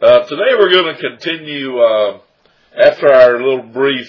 Today we're going to continue, after our little brief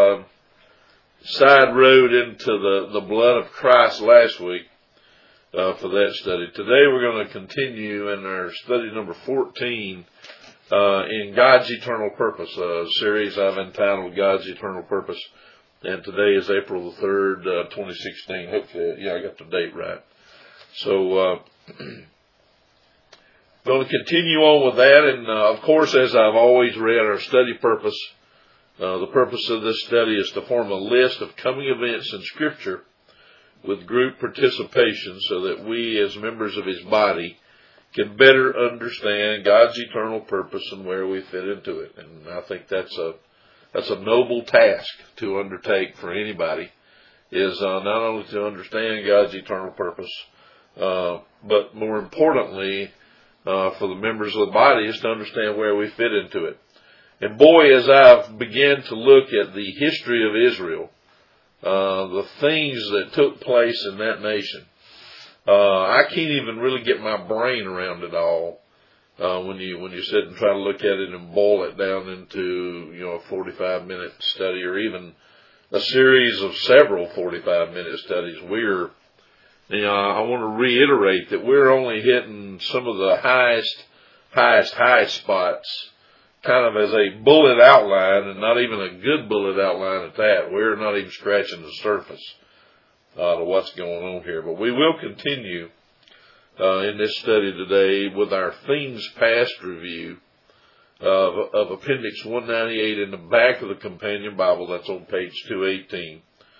side road into the blood of Christ last week for that study. Today we're going to continue in our study number 14 in God's Eternal Purpose, a series I've entitled God's Eternal Purpose. And today is April the 3rd, 2016. Hopefully, I got the date right. So, going to continue on with that, and of course, as I've always read, our study purpose, the purpose of this study is to form a list of coming events in Scripture with group participation so that we, as members of His body, can better understand God's eternal purpose and where we fit into it. And I think that's a noble task to undertake for anybody, is not only to understand God's eternal purpose, but more importantly, for the members of the body, is to understand where we fit into it. And boy, as I've began to look at the history of Israel, the things that took place in that nation, I can't even really get my brain around it all. When you sit and try to look at it and boil it down into, a 45-minute study, or even a series of several 45-minute studies, I want to reiterate that we're only hitting some of the highest high spots, kind of as a bullet outline, and not even a good bullet outline at that. We're not even scratching the surface to what's going on here. But we will continue in this study today with our Things Past review of Appendix 198 in the back of the Companion Bible. That's on page 218.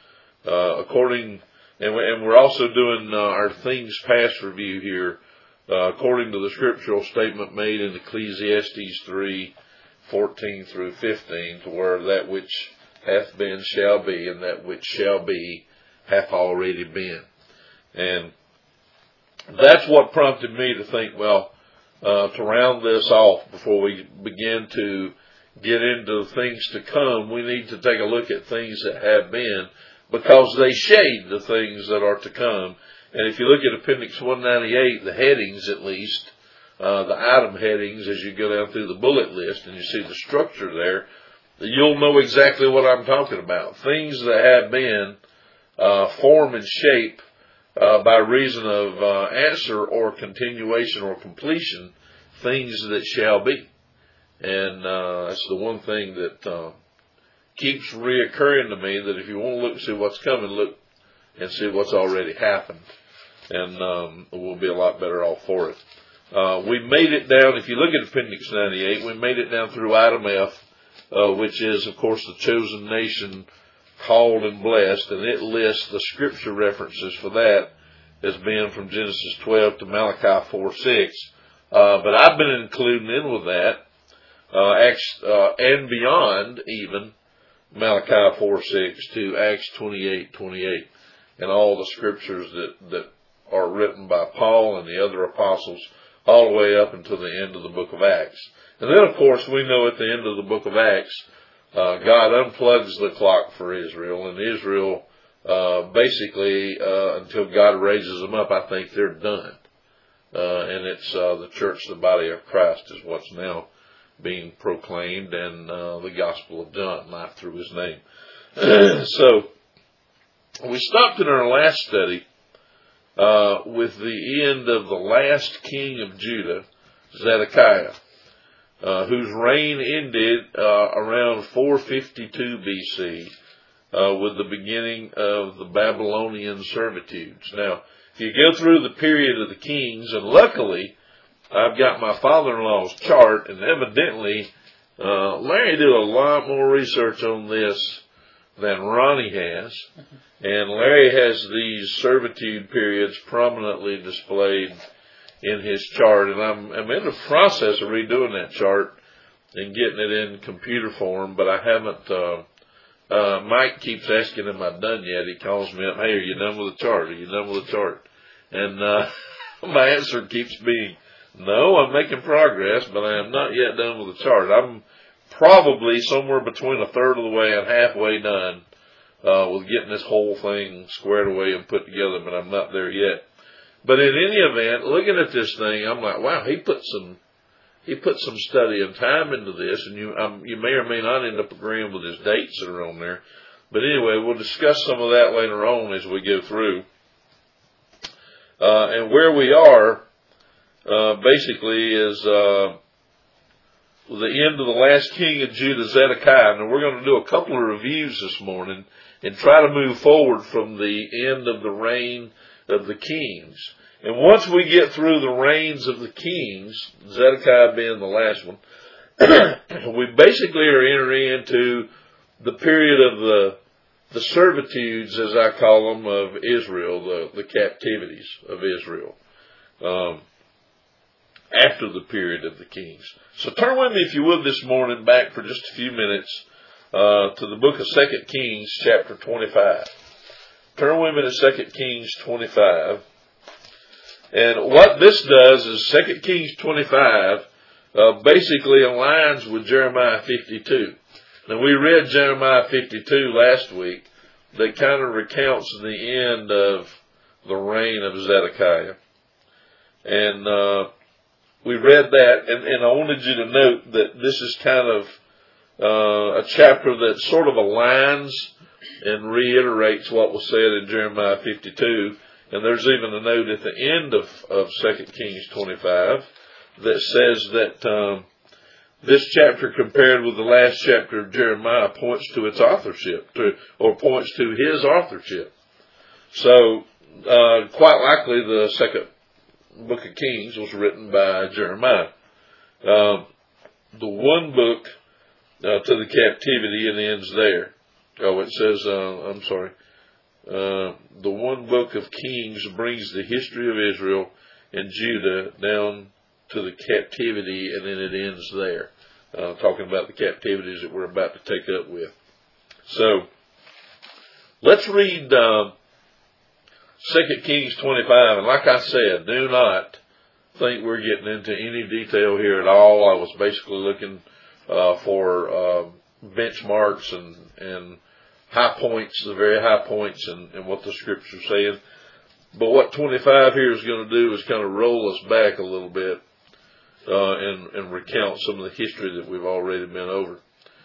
And we're also doing our Things Past review here according to the scriptural statement made in Ecclesiastes 3:14 through 15, to where that which hath been shall be, and that which shall be hath already been. And that's what prompted me to think, to round this off before we begin to get into the things to come, we need to take a look at things that have been, because they shade the things that are to come. And if you look at Appendix 198, the headings at least, the item headings, as you go down through the bullet list and you see the structure there, you'll know exactly what I'm talking about. Things that have been form and shape by reason of answer or continuation or completion, things that shall be. And that's the one thing that keeps reoccurring to me, that if you want to look and see what's coming, look and see what's already happened, and we'll be a lot better off for it. We made it down, if you look at Appendix 98, we made it down through item F, which is, of course, the chosen nation called and blessed, and it lists the scripture references for that as being from Genesis 12 to Malachi 4:6. But I've been including in with that Acts and beyond, even Malachi 4:6 to Acts 28:28, and all the scriptures that are written by Paul and the other apostles, all the way up until the end of the book of Acts. And then, of course, we know at the end of the book of Acts, God unplugs the clock for Israel, and Israel, basically, until God raises them up, I think they're done. And it's the church, the body of Christ, is what's now being proclaimed, and the Gospel of John, life through His name. So, we stopped in our last study with the end of the last king of Judah, Zedekiah, whose reign ended around 452 BC with the beginning of the Babylonian servitudes. Now, if you go through the period of the kings, and luckily I've got my father-in-law's chart, and evidently Larry did a lot more research on this than Ronnie has, and Larry has these servitude periods prominently displayed in his chart, and I'm in the process of redoing that chart and getting it in computer form, but I haven't. Mike keeps asking, am I done yet? He calls me up, hey, are you done with the chart? Are you done with the chart? And my answer keeps being, no, I'm making progress, but I am not yet done with the chart. I'm probably somewhere between a third of the way and halfway done with getting this whole thing squared away and put together, but I'm not there yet. But in any event, looking at this thing, I'm like, wow, he put some he put some study and time into this, and you may or may not end up agreeing with his dates that are on there. But anyway, we'll discuss some of that later on as we go through. And where we are, basically, is the end of the last king of Judah, Zedekiah. And we're going to do a couple of reviews this morning and try to move forward from the end of the reign of the kings. And once we get through the reigns of the kings, Zedekiah being the last one, we basically are entering into the period of the servitudes, as I call them, of Israel, the captivities of Israel, after the period of the kings. So turn with me, if you would, this morning back for just a few minutes to the book of 2 Kings, chapter 25. Turn with me to 2 Kings 25. And what this does is 2 Kings 25 basically aligns with Jeremiah 52. Now, we read Jeremiah 52 last week that kind of recounts the end of the reign of Zedekiah. And we read that, and I wanted you to note that this is kind of a chapter that sort of aligns and reiterates what was said in Jeremiah 52. And there's even a note at the end of 2 Kings 25 that says that this chapter, compared with the last chapter of Jeremiah, points to its authorship, or points to his authorship. So, quite likely the second book of Kings was written by Jeremiah. The one book to the captivity, and ends there. Oh, it says, the one book of Kings brings the history of Israel and Judah down to the captivity, and then it ends there, talking about the captivities that we're about to take up with. So, let's read 2 Kings 25, and like I said, do not think we're getting into any detail here at all. I was basically looking for benchmarks and high points, the very high points, and what the Scripture's saying. But what 25 here is going to do is kind of roll us back a little bit and recount some of the history that we've already been over.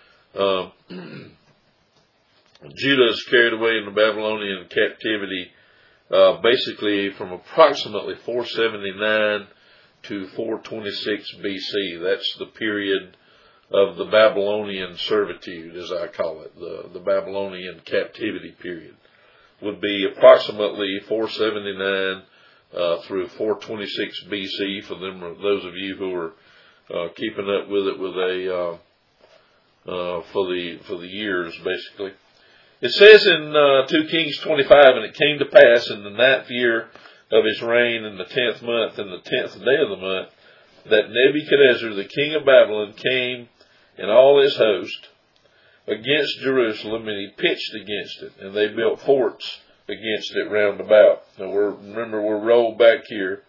Judah is carried away in the Babylonian captivity basically from approximately 479 to 426 BC. That's the period of the Babylonian servitude, as I call it. The Babylonian captivity period would be approximately 479 through 426 BC for them, those of you who are keeping up with it with a for the years, basically. It says in 2 Kings 25, and it came to pass in the 9th year of his reign, in the 10th month, and the 10th day of the month, that Nebuchadnezzar, the king of Babylon, came and all his host against Jerusalem, and he pitched against it, and they built forts against it round about. Now remember we're rolled back here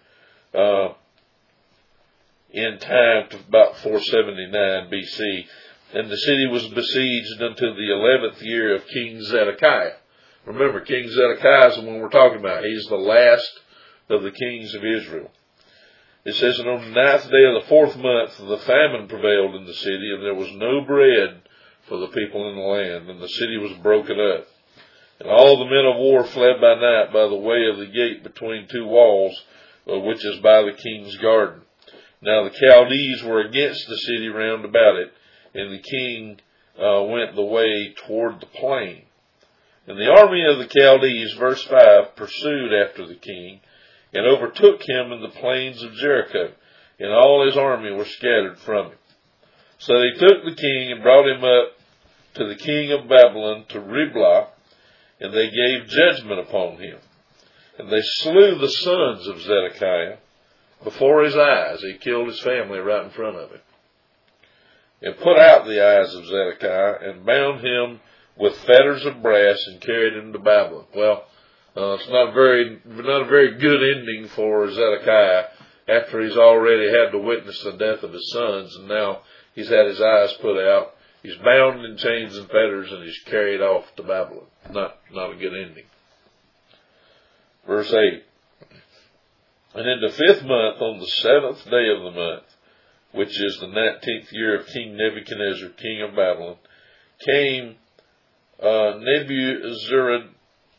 in time to about 479 BC, and the city was besieged until the 11th year of King Zedekiah. Remember, King Zedekiah is the one we're talking about. He's the last of the kings of Israel. It says, and on the 9th day of the 4th month, the famine prevailed in the city, and there was no bread for the people in the land, and the city was broken up. And all the men of war fled by night by the way of the gate between two walls, which is by the king's garden. Now the Chaldees were against the city round about it, and the king went the way toward the plain. And the army of the Chaldees, verse 5, pursued after the king, and overtook him in the plains of Jericho, and all his army were scattered from him. So they took the king and brought him up to the king of Babylon, to Riblah, and they gave judgment upon him. And they slew the sons of Zedekiah before his eyes. He killed his family right in front of him. And put out the eyes of Zedekiah, and bound him with fetters of brass, and carried him to Babylon. Well, it's not a very good ending for Zedekiah after he's already had to witness the death of his sons, and now he's had his eyes put out. He's bound in chains and fetters, and he's carried off to Babylon. Not a good ending. Verse 8. And in the 5th month, on the 7th day of the month, which is the 19th year of King Nebuchadnezzar, king of Babylon, came Nebuzaradan.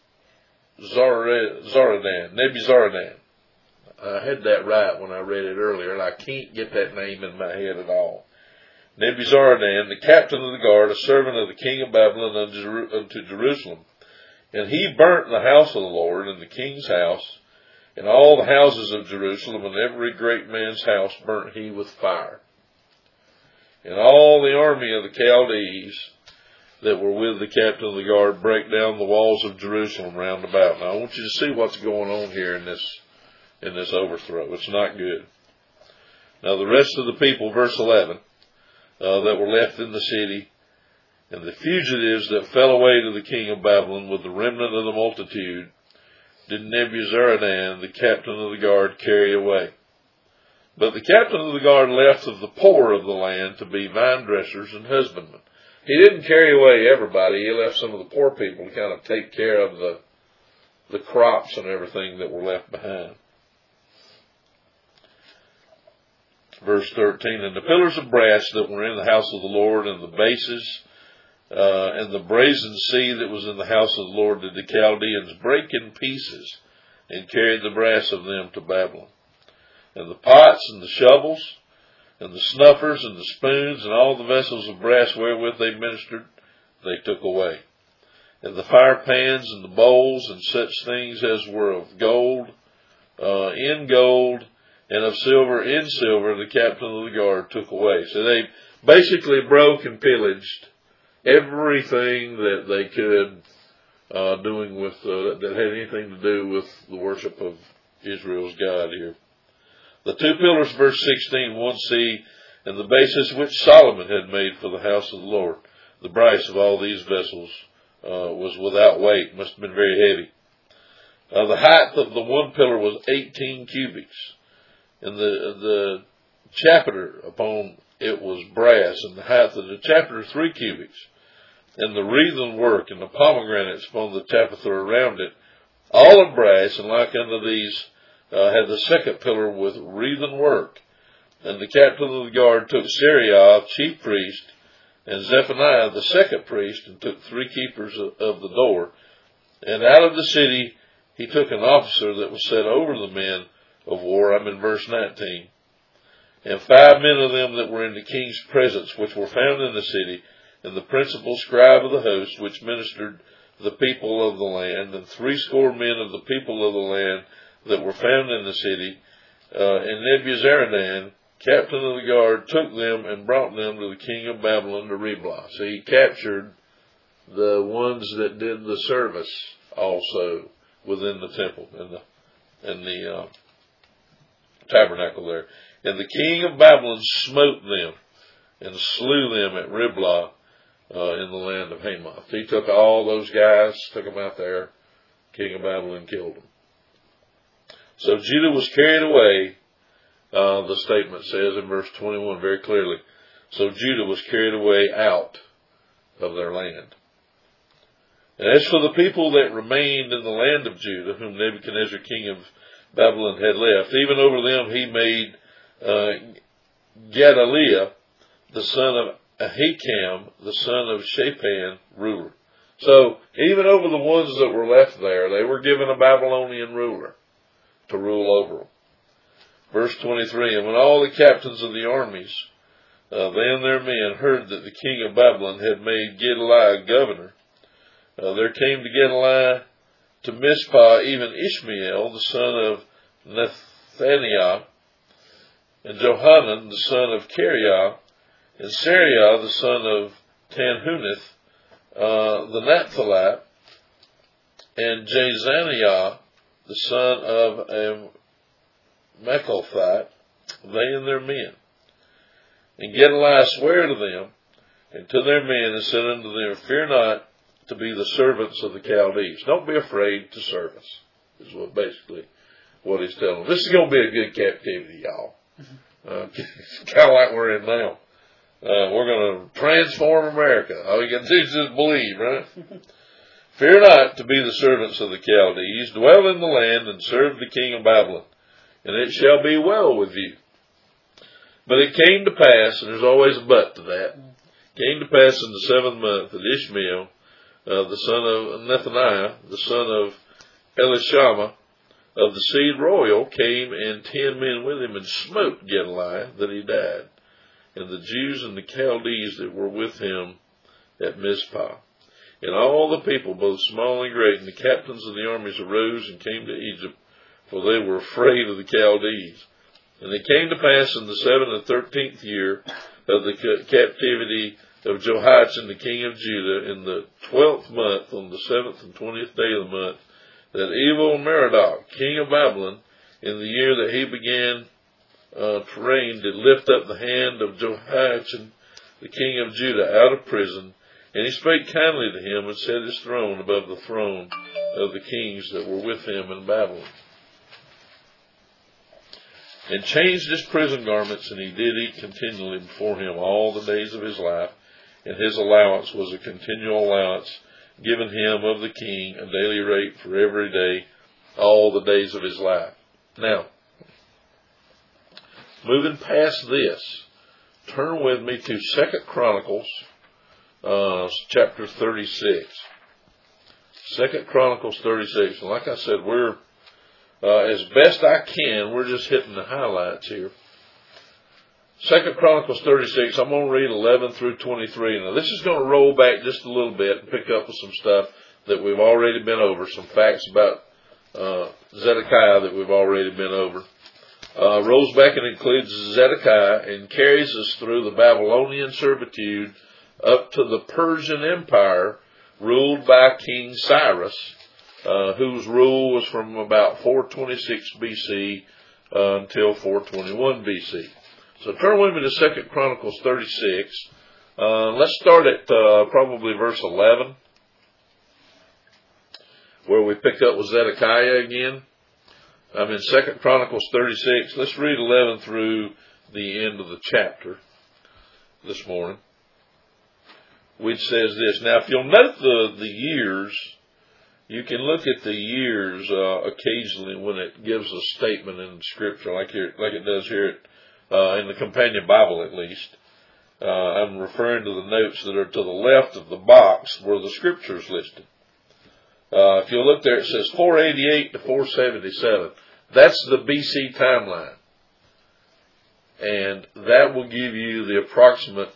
I had that right when I read it earlier, and I can't get that name in my head at all. Nebuzaradan, the captain of the guard, a servant of the king of Babylon unto Jerusalem. And he burnt the house of the Lord and the king's house, and all the houses of Jerusalem, and every great man's house burnt he with fire. And all the army of the Chaldees that were with the captain of the guard brake down the walls of Jerusalem round about. Now I want you to see what's going on here in this overthrow. It's not good. Now the rest of the people, verse 11, that were left in the city, and the fugitives that fell away to the king of Babylon with the remnant of the multitude, did Nebuzaradan, the captain of the guard, carry away. But the captain of the guard left of the poor of the land to be vine dressers and husbandmen. He didn't carry away everybody. He left some of the poor people to kind of take care of the crops and everything that were left behind. Verse 13, and the pillars of brass that were in the house of the Lord, and the bases, and the brazen sea that was in the house of the Lord, did the Chaldeans break in pieces, and carried the brass of them to Babylon. And the pots and the shovels, and the snuffers and the spoons, and all the vessels of brass wherewith they ministered, they took away. And the fire pans and the bowls, and such things as were of gold, in gold, and of silver in silver, the captain of the guard took away. So they basically broke and pillaged everything that they could, doing with that had anything to do with the worship of Israel's God here. The two pillars, verse 16, one sea, and the basis which Solomon had made for the house of the Lord. The price of all these vessels was without weight, must have been very heavy. The height of the one pillar was 18 cubits, and the chapiter upon it was brass, and the height of the chapiter 3 cubits, and the wreathen work and the pomegranates upon the chapiter around it, all of brass, and like unto these had the second pillar with wreathen work. And the captain of the guard took Seraiah, chief priest, and Zephaniah, the second priest, and took 3 keepers of the door. And out of the city he took an officer that was set over the men of war. I'm in verse 19. And 5 men of them that were in the king's presence, which were found in the city, and the principal scribe of the host, which ministered the people of the land, and 80 men of the people of the land that were found in the city. And Nebuzaradan, captain of the guard, took them and brought them to the king of Babylon to Riblah. So he captured the ones that did the service also within the temple and the tabernacle there. And the king of Babylon smote them and slew them at Riblah in the land of Hamath. He took all those guys, took them out there. King of Babylon killed them. So Judah was carried away, the statement says in verse 21 very clearly. So Judah was carried away out of their land. And as for the people that remained in the land of Judah, whom Nebuchadnezzar king of Babylon had left, even over them he made Gedaliah, the son of Ahikam, the son of Shaphan, ruler. So even over the ones that were left there, they were given a Babylonian ruler to rule over them. Verse 23, and when all the captains of the armies, they and their men, heard that the king of Babylon had made Gedaliah governor, there came to Gedaliah to Mizpah even Ishmael, the son of Nethaniah, and Johanan, the son of Kareah, and Seraiah, the son of Tanhuneth, the Naphthalite, and Jezaniah, the son of Mechalthite, they and their men. And Gedaliah sware to them and to their men, and said unto them, fear not to be the servants of the Chaldees. Don't be afraid to serve us, is basically what he's telling them. This is going to be a good captivity, y'all. It's kind of like we're in now. We're going to transform America. All you got to do is just believe, right? Fear not to be the servants of the Chaldees. Dwell in the land and serve the king of Babylon, and it shall be well with you. But it came to pass, and there's always a but to that, came to pass in the 7th month that Ishmael, the son of Nethaniah, the son of Elishama, of the seed royal, came, and 10 men with him, and smote Gedaliah, that he died, and the Jews and the Chaldees that were with him at Mizpah. And all the people, both small and great, and the captains of the armies arose and came to Egypt, for they were afraid of the Chaldees. And it came to pass in the 7th and 13th year of the captivity of Jehoiachin, the king of Judah, in the 12th month, on the 7th and 20th day of the month, that Evil-Merodach, king of Babylon, in the year that he began to reign, did lift up the hand of Jehoiachin, the king of Judah, out of prison, and he spake kindly to him, and set his throne above the throne of the kings that were with him in Babylon. And changed his prison garments, and he did eat continually before him all the days of his life, and his allowance was a continual allowance given him of the king, a daily rate for every day, all the days of his life. Now, moving past this, turn with me to 2 Chronicles, chapter 36. 2 Chronicles 36. And like I said, we're, as best I can, we're just hitting the highlights here. 2 Chronicles 36, I'm going to read 11 through 23. Now, this is going to roll back just a little bit and pick up with some stuff that we've already been over, some facts about Zedekiah that we've already been over. Rolls back and includes Zedekiah and carries us through the Babylonian servitude up to the Persian Empire, ruled by King Cyrus, whose rule was from about 426 BC until 421 BC. So turn with me to 2 Chronicles 36. Let's start at probably verse 11, where we pick up with Zedekiah again. I'm in 2 Chronicles 36. Let's read 11 through the end of the chapter this morning, which says this. Now, if you'll note the years, you can look at the years occasionally when it gives a statement in Scripture, like it does here in the Companion Bible, at least. I'm referring to the notes that are to the left of the box where the Scripture is listed. If you look there, it says 488 to 477. That's the BC timeline. And that will give you the approximate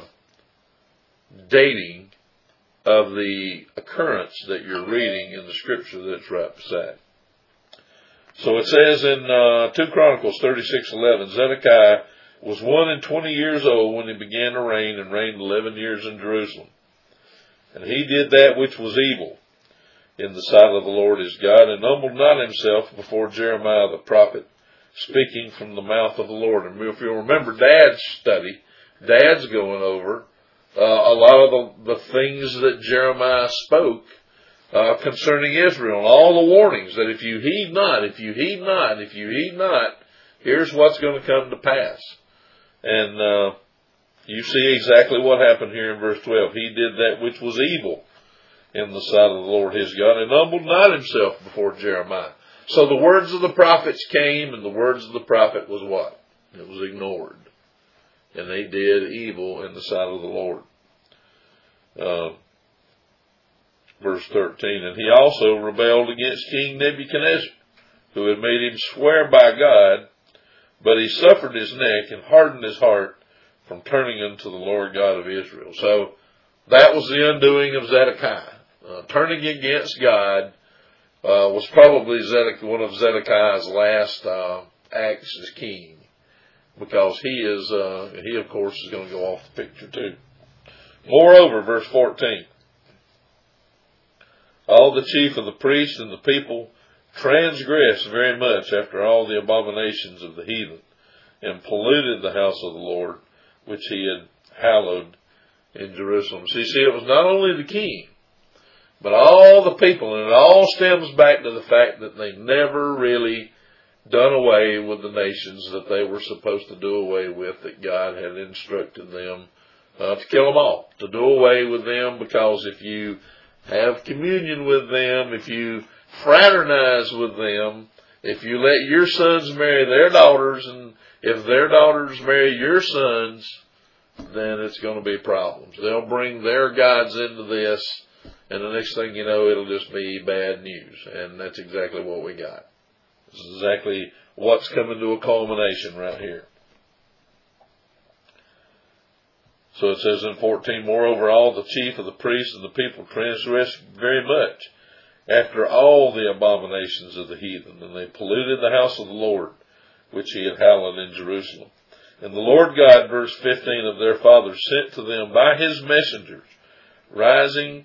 dating of the occurrence that you're reading in the Scripture that's right beside. So it says in 2 Chronicles 36:11, Zedekiah was 120 years old when he began to reign, and reigned 11 years in Jerusalem. And he did that which was evil in the sight of the Lord his God, and humbled not himself before Jeremiah the prophet, speaking from the mouth of the Lord. And if you'll remember Dad's study, Dad's going over a lot of the things that Jeremiah spoke concerning Israel, and all the warnings that if you heed not, if you heed not, if you heed not, here's what's going to come to pass. And you see exactly what happened here in verse 12. He did that which was evil in the sight of the Lord his God, and humbled not himself before Jeremiah. So the words of the prophets came, and the words of the prophet was what? It was ignored. And they did evil in the sight of the Lord. Verse 13, and he also rebelled against King Nebuchadnezzar, who had made him swear by God, but he suffered his neck and hardened his heart from turning unto the Lord God of Israel. So that was the undoing of Zedekiah. Turning against God was probably one of Zedekiah's last acts as king, because he of course is going to go off the picture too. Moreover, verse 14, all the chief of the priests and the people transgressed very much after all the abominations of the heathen, and polluted the house of the Lord, which he had hallowed in Jerusalem. So you see, it was not only the king, but all the people, and it all stems back to the fact that they never really done away with the nations that they were supposed to do away with, that God had instructed them to kill them all, to do away with them, because if you have communion with them, if you fraternize with them, if you let your sons marry their daughters, and if their daughters marry your sons, then it's going to be problems. They'll bring their gods into this, and the next thing you know, it'll just be bad news. And that's exactly what we got. This is exactly what's coming to a culmination right here. So it says in 14, moreover, all the chief of the priests and the people transgressed very much after all the abominations of the heathen, and they polluted the house of the Lord, which he had hallowed in Jerusalem. And the Lord God, verse 15, of their fathers sent to them by his messengers, rising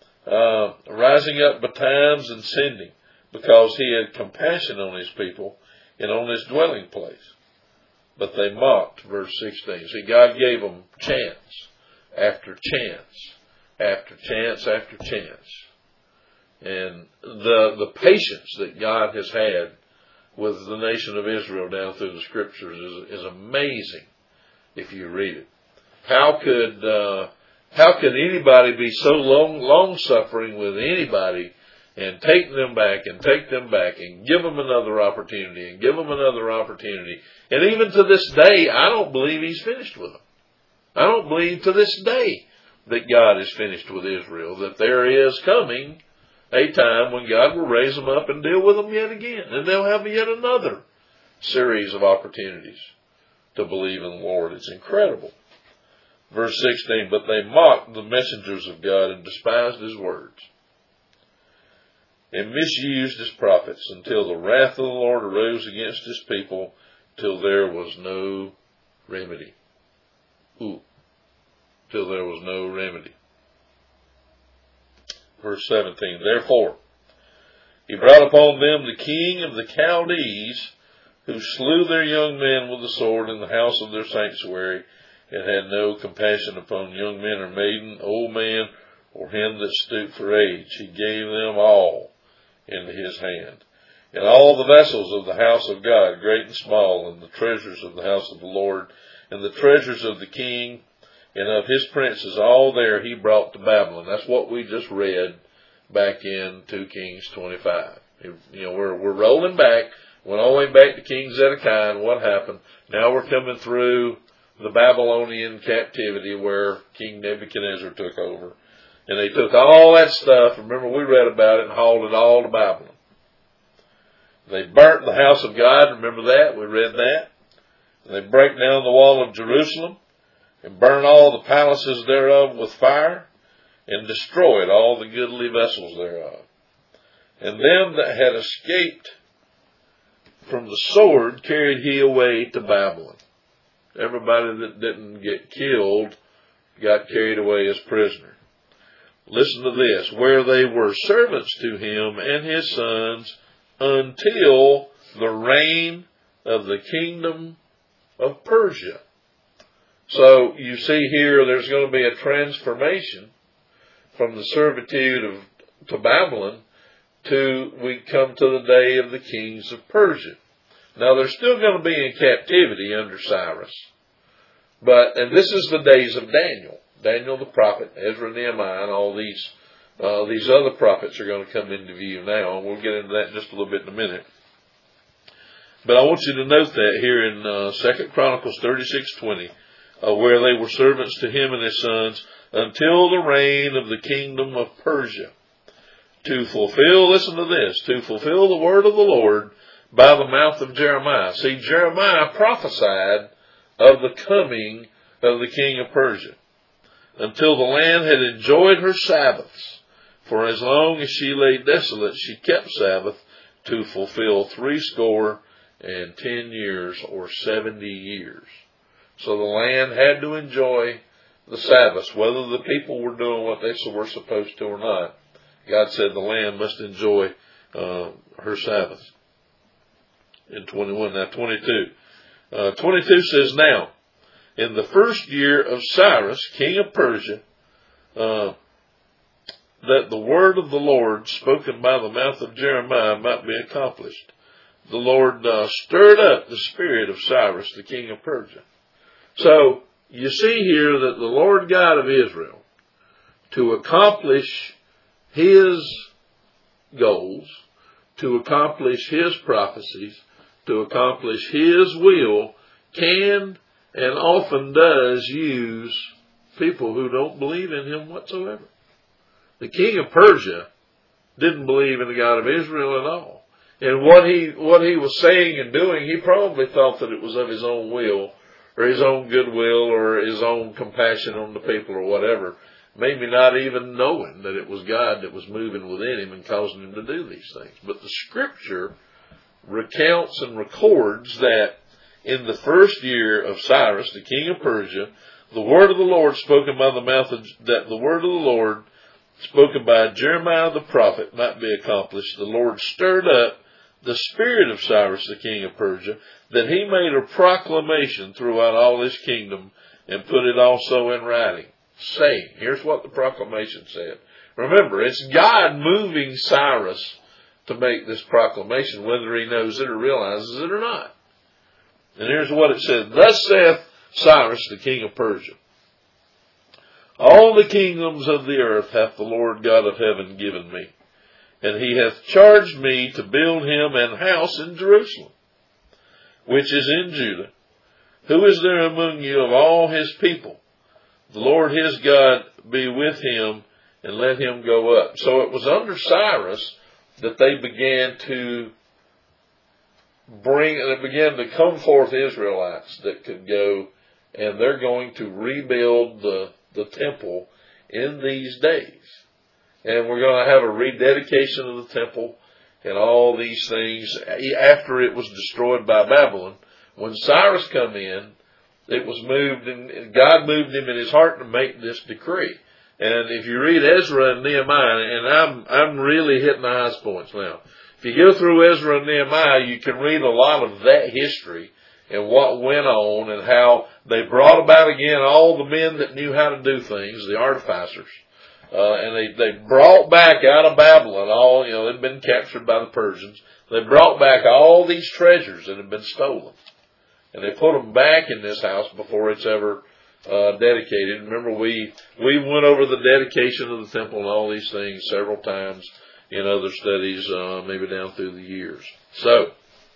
up betimes and sending, because he had compassion on his people and on his dwelling place. But they mocked, verse 16. See, God gave them chance after chance after chance after chance. And the patience that God has had with the nation of Israel down through the scriptures is amazing if you read it. How could anybody be so long suffering with anybody and take them back and give them another opportunity and give them another opportunity? And even to this day, I don't believe he's finished with them. I don't believe to this day that God is finished with Israel, that there is coming a time when God will raise them up and deal with them yet again. And they'll have yet another series of opportunities to believe in the Lord. It's incredible. Verse 16, but they mocked the messengers of God and despised his words, and misused his prophets, until the wrath of the Lord arose against his people, till there was no remedy. Till there was no remedy. Verse 17, therefore he brought upon them the king of the Chaldees, who slew their young men with the sword in the house of their sanctuary, and had no compassion upon young men or maiden, old man, or him that stooped for age. He gave them all into his hand. And all the vessels of the house of God, great and small, and the treasures of the house of the Lord, and the treasures of the king, and of his princes, all there he brought to Babylon. That's what we just read back in 2 Kings 25. We're rolling back, went all the way back to King Zedekiah, and what happened? Now we're coming through the Babylonian captivity where King Nebuchadnezzar took over. And they took all that stuff, remember we read about it, and hauled it all to Babylon. They burnt the house of God, remember that? We read that. And they break down the wall of Jerusalem, and burn all the palaces thereof with fire, and destroyed all the goodly vessels thereof. And them that had escaped from the sword carried he away to Babylon. Everybody that didn't get killed got carried away as prisoner. Listen to this. Where they were servants to him and his sons until the reign of the kingdom of Persia. So you see here there's going to be a transformation from the servitude to Babylon to we come to the day of the kings of Persia. Now they're still going to be in captivity under Cyrus. And this is the days of Daniel. Daniel the prophet, Ezra, Nehemiah, and all these other prophets are going to come into view now, and we'll get into that in just a little bit in a minute. But I want you to note that here in 2 Chronicles 36:20, where they were servants to him and his sons until the reign of the kingdom of Persia, to fulfill, listen to this, to fulfill the word of the Lord by the mouth of Jeremiah. See, Jeremiah prophesied of the coming of the king of Persia, until the land had enjoyed her Sabbaths. For as long as she lay desolate, she kept Sabbath, to fulfill 70 years, or 70 years. So the land had to enjoy the Sabbaths, whether the people were doing what they were supposed to or not. God said the land must enjoy her Sabbaths. In 21, now 22. 22 says, now, in the first year of Cyrus, king of Persia, that the word of the Lord spoken by the mouth of Jeremiah might be accomplished. The Lord stirred up the spirit of Cyrus, the king of Persia. So, you see here that the Lord God of Israel, to accomplish his goals, to accomplish his prophecies, to accomplish his will, can and often does use people who don't believe in him whatsoever. The king of Persia didn't believe in the God of Israel at all. And what he was saying and doing, he probably thought that it was of his own will, or his own goodwill, or his own compassion on the people, or whatever. Maybe not even knowing that it was God that was moving within him and causing him to do these things. But the Scripture recounts and records that in the first year of Cyrus, the king of Persia, the word of the Lord spoken by the mouth of, that the word of the Lord spoken by Jeremiah the prophet might be accomplished. The Lord stirred up the spirit of Cyrus the king of Persia, that he made a proclamation throughout all his kingdom and put it also in writing, saying, here's what the proclamation said. Remember, it's God moving Cyrus to make this proclamation, whether he knows it or realizes it or not. And here's what it said. Thus saith Cyrus the king of Persia, all the kingdoms of the earth hath the Lord God of heaven given me, and he hath charged me to build him an house in Jerusalem, which is in Judah. Who is there among you of all his people? The Lord his God be with him, and let him go up. So it was under Cyrus that they began to began to come forth Israelites that could go, and they're going to rebuild the temple in these days. And we're going to have a rededication of the temple and all these things after it was destroyed by Babylon. When Cyrus come in, it was moved, and God moved him in his heart to make this decree. And if you read Ezra and Nehemiah, and I'm really hitting the highest points now. If you go through Ezra and Nehemiah, you can read a lot of that history and what went on and how they brought about again all the men that knew how to do things, the artificers. And they brought back out of Babylon all, they'd been captured by the Persians. They brought back all these treasures that had been stolen. And they put them back in this house before it's ever dedicated. Remember, we went over the dedication of the temple and all these things several times in other studies, maybe down through the years. So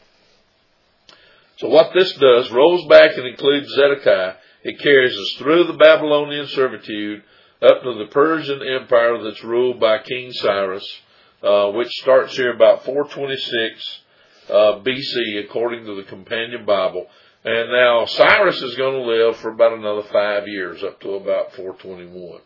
what this does, rolls back and includes Zedekiah. It carries us through the Babylonian servitude up to the Persian Empire that's ruled by King Cyrus, which starts here about 426 BC, according to the Companion Bible. And now Cyrus is going to live for about another 5 years, up to about 421.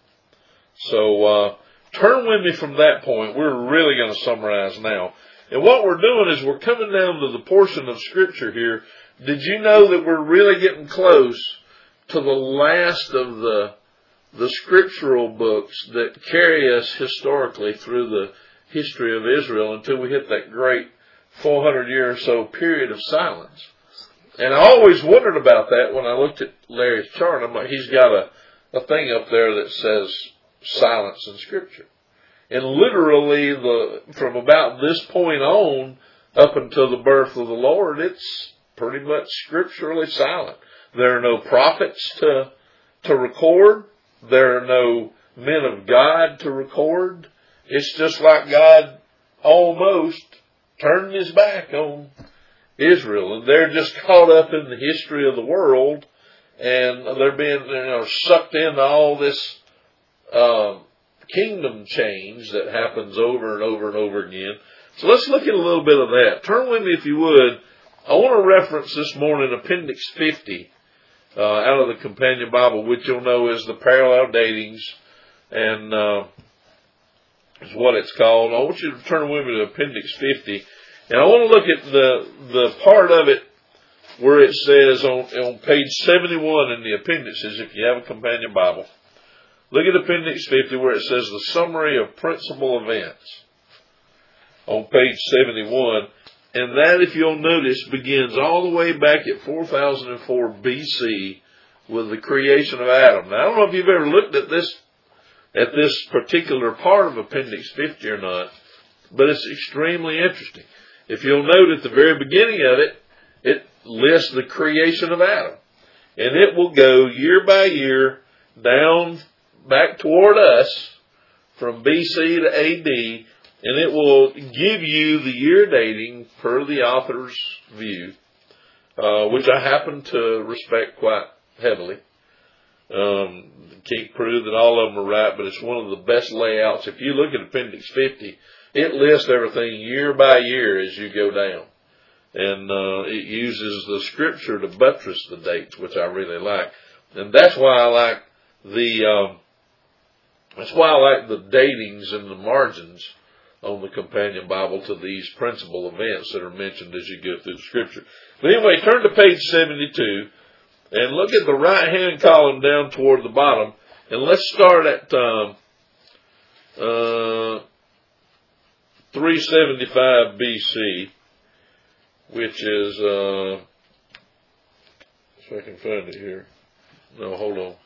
So turn with me from that point. We're really going to summarize now. And what we're doing is we're coming down to the portion of Scripture here. Did you know that we're really getting close to the last of the scriptural books that carry us historically through the history of Israel until we hit that great 400-year or so period of silence? And I always wondered about that when I looked at Larry's chart. I'm like, he's got a thing up there that says silence in Scripture. And literally, from about this point on, up until the birth of the Lord, it's pretty much scripturally silent. There are no prophets to record. There are no men of God to record. It's just like God almost turned his back on Israel, and they're just caught up in the history of the world, and they're being sucked into all this kingdom change that happens over and over and over again. So let's look at a little bit of that. Turn with me, if you would. I want to reference this morning Appendix 50 out of the Companion Bible, which you'll know is the parallel datings, and is what it's called. I want you to turn with me to Appendix 50. And I want to look at the part of it where it says on page 71 in the appendices, if you have a Companion Bible. Look at Appendix 50 where it says the summary of principal events on page 71. And that, if you'll notice, begins all the way back at 4004 BC with the creation of Adam. Now, I don't know if you've ever looked at this particular part of Appendix 50 or not, but it's extremely interesting. If you'll note at the very beginning of it, it lists the creation of Adam. And it will go year by year down back toward us from BC to AD, and it will give you the year dating per the author's view which I happen to respect quite heavily. Can't prove that all of them are right, but it's one of the best layouts. If you look at Appendix 50, it lists everything year by year as you go down. And it uses the Scripture to buttress the dates, which I really like. And that's why I like the datings and the margins on the companion Bible to these principal events that are mentioned as you go through the Scripture. But anyway, turn to page 72 and look at the right-hand column down toward the bottom, and let's start at 375 BC, which is, if I can find it here. No, hold on.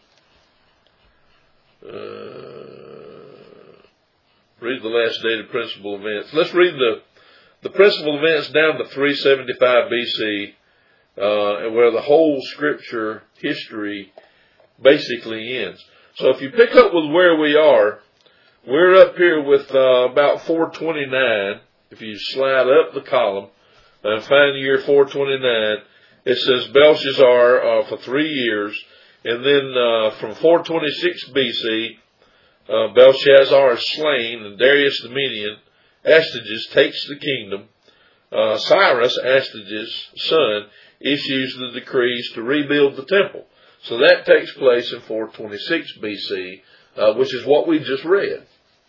Read the last dated principal events. Let's read the principal events down to 375 BC, where the whole Scripture history basically ends. So if you pick up with where we are, we're up here with about 429. If you slide up the column and find the year 429, it says Belshazzar for 3 years. And then from 426 BC, Belshazzar is slain, and Darius the Median, Astyages, takes the kingdom. Cyrus, Astyages' son, issues the decrees to rebuild the temple. So that takes place in 426 BC, which is what we just read.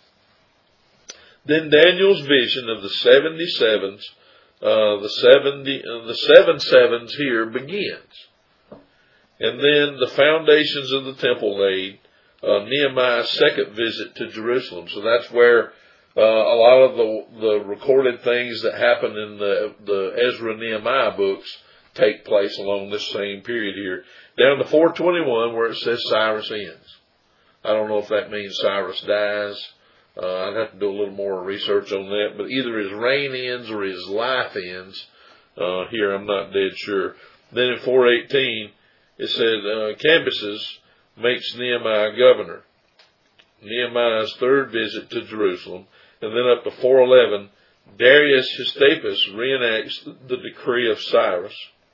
Then Daniel's vision of the 77s, the 7 sevens here begins. And then the foundations of the temple laid, Nehemiah's second visit to Jerusalem. So that's where a lot of the recorded things that happen in the Ezra Nehemiah books take place along this same period here. Down to 421 where it says Cyrus ends. I don't know if that means Cyrus dies. I'd have to do a little more research on that. But either his reign ends or his life ends. Here I'm not dead sure. Then in 418 it said Cambyses makes Nehemiah governor. Nehemiah's third visit to Jerusalem. And then up to 411, Darius Hystaspes reenacts the decree of Cyrus.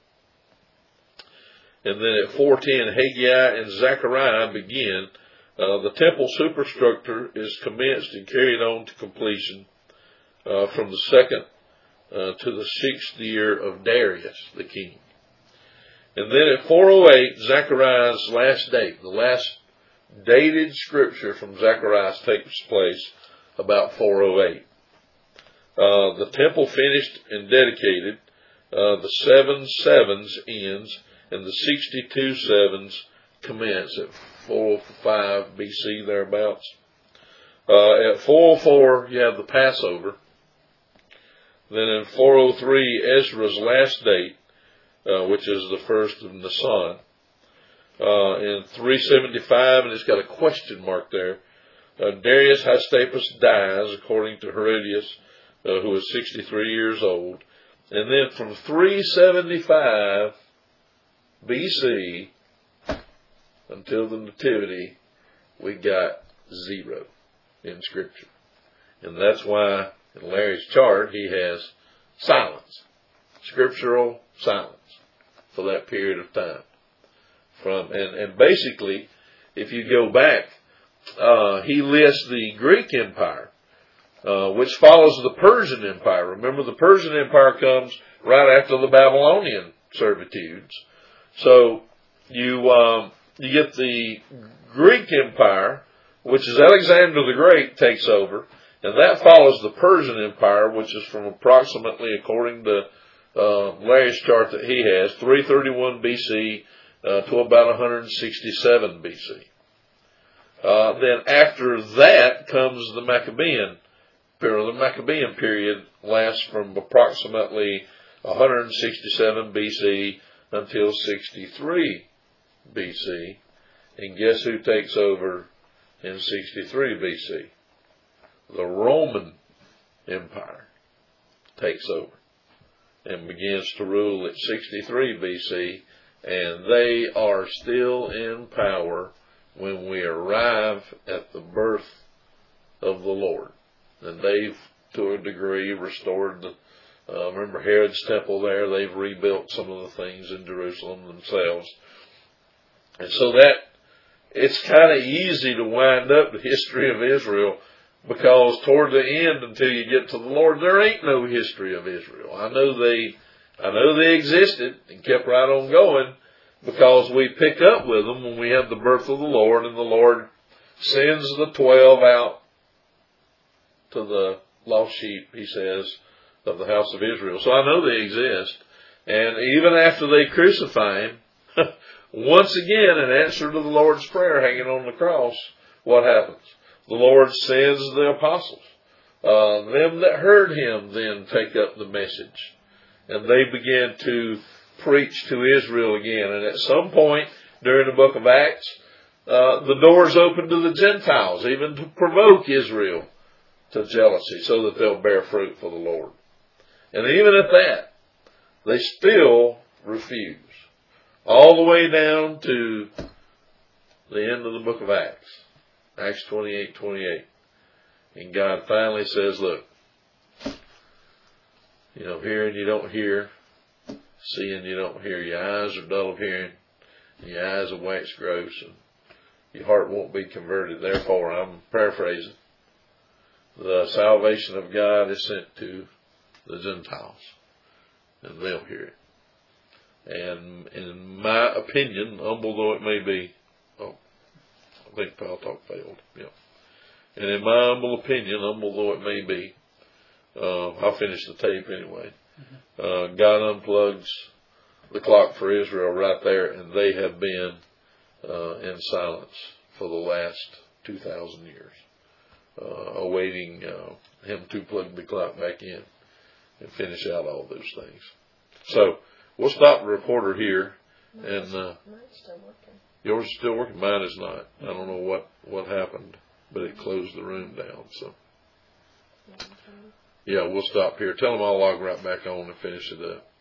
And then at 410, Haggai and Zechariah begin. The temple superstructure is commenced and carried on to completion from the 2nd to the 6th year of Darius, the king. And then at 408, Zechariah's last date, the last dated scripture from Zechariah takes place about 408. The temple finished and dedicated. The 7 sevens ends, and the 62 sevens commence at 405 BC, thereabouts. At 404, you have the Passover. Then in 403, Ezra's last date, which is the 1st of Nisan. In 375, and it's got a question mark there, Darius Hystaspes dies, according to Herodias, who was 63 years old. And then from 375 BC until the Nativity, we got 0 in Scripture. And that's why in Larry's chart he has silence, scriptural silence for that period of time. And basically, if you go back, he lists the Greek Empire, which follows the Persian Empire. Remember, the Persian Empire comes right after the Babylonian servitudes. So you get the Greek Empire, which is Alexander the Great takes over, and that follows the Persian Empire, which is from approximately, according to Larry's chart that he has, 331 BC to about 167 BC. Then after that comes the Maccabean period. The Maccabean period lasts from approximately 167 BC until 63 BC. And guess who takes over in 63 BC? The Roman Empire takes over and begins to rule at 63 BC, and they are still in power when we arrive at the birth of the Lord. And they've, to a degree, restored Remember Herod's temple there? They've rebuilt some of the things in Jerusalem themselves. And so it's kind of easy to wind up the history of Israel, because toward the end, until you get to the Lord, there ain't no history of Israel. I know they existed and kept right on going, because we pick up with them when we have the birth of the Lord, and the Lord sends the 12 out to the lost sheep, he says, of the house of Israel. So I know they exist. And even after they crucify him, once again, in answer to the Lord's prayer hanging on the cross, what happens? The Lord sends the apostles. Them that heard him then take up the message. And they began to preach to Israel again. And at some point during the book of Acts, the doors open to the Gentiles, even to provoke Israel to jealousy, so that they'll bear fruit for the Lord. And even at that, they still refuse. All the way down to the end of the book of Acts. Acts 28:28. And God finally says, look, hearing you don't hear, seeing you don't hear. Your eyes are dull of hearing, and your eyes are wax gross, and your heart won't be converted. Therefore, I'm paraphrasing, the salvation of God is sent to the Gentiles, and they'll hear it. And in my opinion, humble though it may be, I think Pal Talk failed. Yeah. And in my humble opinion, humble though it may be, I'll finish the tape anyway. God unplugs the clock for Israel right there, and they have been in silence for the last 2,000 years, awaiting him to plug the clock back in and finish out all those things. So we'll stop the recorder here. Mine's still working. Yours is still working. Mine is not. I don't know what happened, but it closed the room down. So yeah, we'll stop here. Tell them I'll log right back on and finish it up.